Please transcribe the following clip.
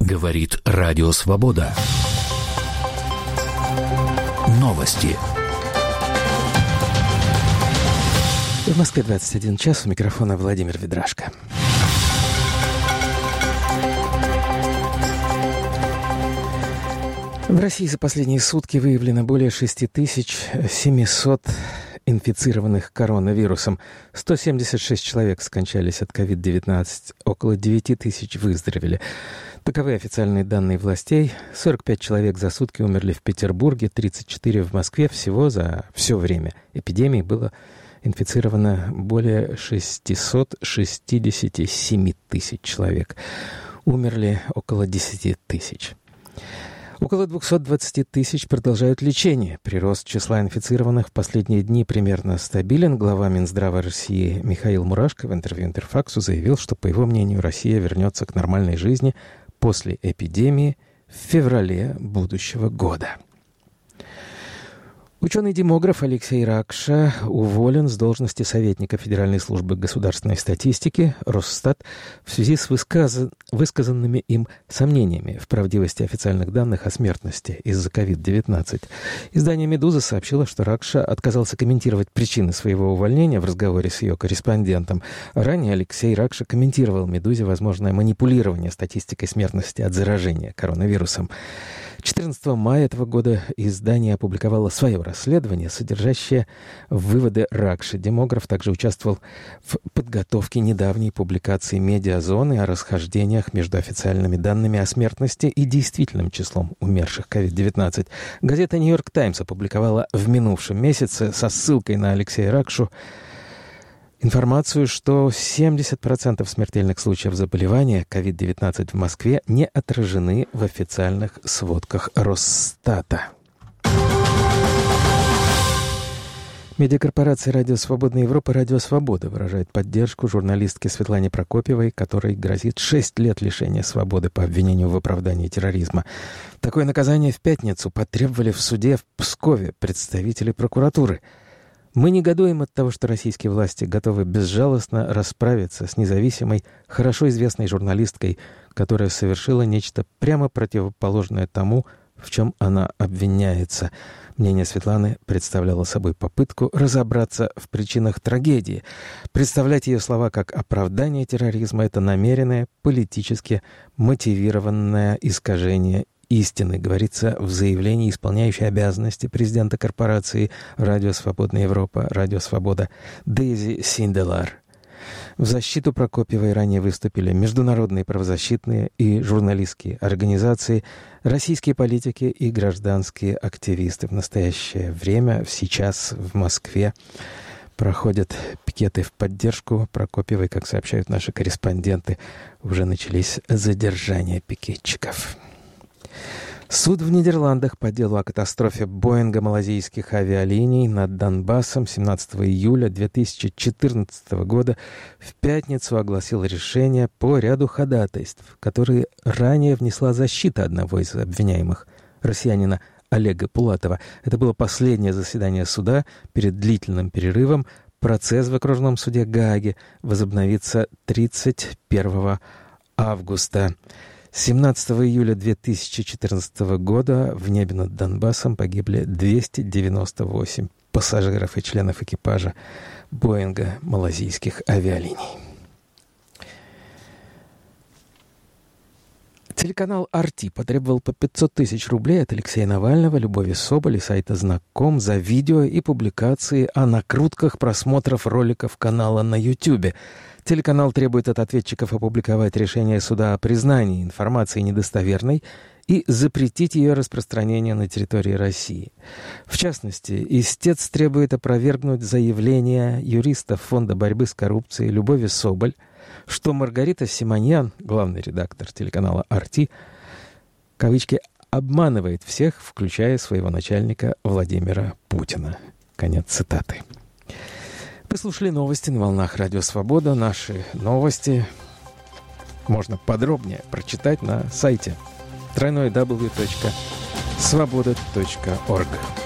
Говорит Радио Свобода. Новости. В Москве 21 час. У микрофона Владимир Ведрашко. В России за последние сутки выявлено более 6700 инфицированных коронавирусом. 176 человек скончались от COVID-19, около 9000 выздоровели. Таковы официальные данные властей. 45 человек за сутки умерли в Петербурге, 34 в Москве. Всего за все время эпидемии было инфицировано более 667 тысяч человек. Умерли около 10 тысяч. Около 220 тысяч продолжают лечение. Прирост числа инфицированных в последние дни примерно стабилен. Глава Минздрава России Михаил Мурашко в интервью Интерфаксу заявил, что, по его мнению, Россия вернется к нормальной жизни после эпидемии в феврале будущего года. Ученый-демограф Алексей Ракша уволен с должности советника Федеральной службы государственной статистики Росстат в связи с высказанными им сомнениями в правдивости официальных данных о смертности из-за COVID-19. Издание «Медуза» сообщило, что Ракша отказался комментировать причины своего увольнения в разговоре с ее корреспондентом. Ранее Алексей Ракша комментировал «Медузе» возможное манипулирование статистикой смертности от заражения коронавирусом. 14 мая этого года издание опубликовало свое расследование, содержащее выводы Ракши. Демограф также участвовал в подготовке недавней публикации «Медиазоны» о расхождениях между официальными данными о смертности и действительным числом умерших COVID-19. Газета «Нью-Йорк Таймс» опубликовала в минувшем месяце со ссылкой на Алексея Ракшу информацию, что 70% смертельных случаев заболевания COVID-19 в Москве не отражены в официальных сводках Росстата. Медиакорпорация «Радио Свободная Европа» «Радио Свобода» выражает поддержку журналистке Светлане Прокопьевой, которой грозит 6 лет лишения свободы по обвинению в оправдании терроризма. Такое наказание в пятницу потребовали в суде в Пскове представители прокуратуры. Мы негодуем от того, что российские власти готовы безжалостно расправиться с независимой, хорошо известной журналисткой, которая совершила нечто прямо противоположное тому, в чем она обвиняется. Мнение Светланы представляло собой попытку разобраться в причинах трагедии. Представлять ее слова как оправдание терроризма — это намеренное, политически мотивированное искажение истины, говорится в заявлении исполняющей обязанности президента корпорации «Радио Свободная Европа», «Радио Свобода» Дейзи Синделар. В защиту Прокопьевой ранее выступили международные правозащитные и журналистские организации, российские политики и гражданские активисты. В настоящее время, сейчас в Москве, проходят пикеты в поддержку Прокопьевой. Как сообщают наши корреспонденты, уже начались задержания пикетчиков. Суд в Нидерландах по делу о катастрофе Боинга малазийских авиалиний над Донбассом 17 июля 2014 года в пятницу огласил решение по ряду ходатайств, которые ранее внесла защита одного из обвиняемых, россиянина Олега Пулатова. Это было последнее заседание суда перед длительным перерывом. Процесс в окружном суде Гааги возобновится 31 августа. 17 июля 2014 года в небе над Донбассом погибли 298 пассажиров и членов экипажа Боинга малазийских авиалиний. Телеканал «Арти» потребовал по 500 тысяч рублей от Алексея Навального, Любови Соболь и сайта «Знаком» за видео и публикации о накрутках просмотров роликов канала на YouTube. Телеканал требует от ответчиков опубликовать решение суда о признании информации недостоверной и запретить ее распространение на территории России. В частности, истец требует опровергнуть заявление юриста Фонда борьбы с коррупцией Любови Соболь, что Маргарита Симоньян, главный редактор телеканала «Арти», кавычки, «обманывает всех, включая своего начальника Владимира Путина». Конец цитаты. Вы слушали новости на волнах Радио Свобода. Наши новости можно подробнее прочитать на сайте www.svoboda.org.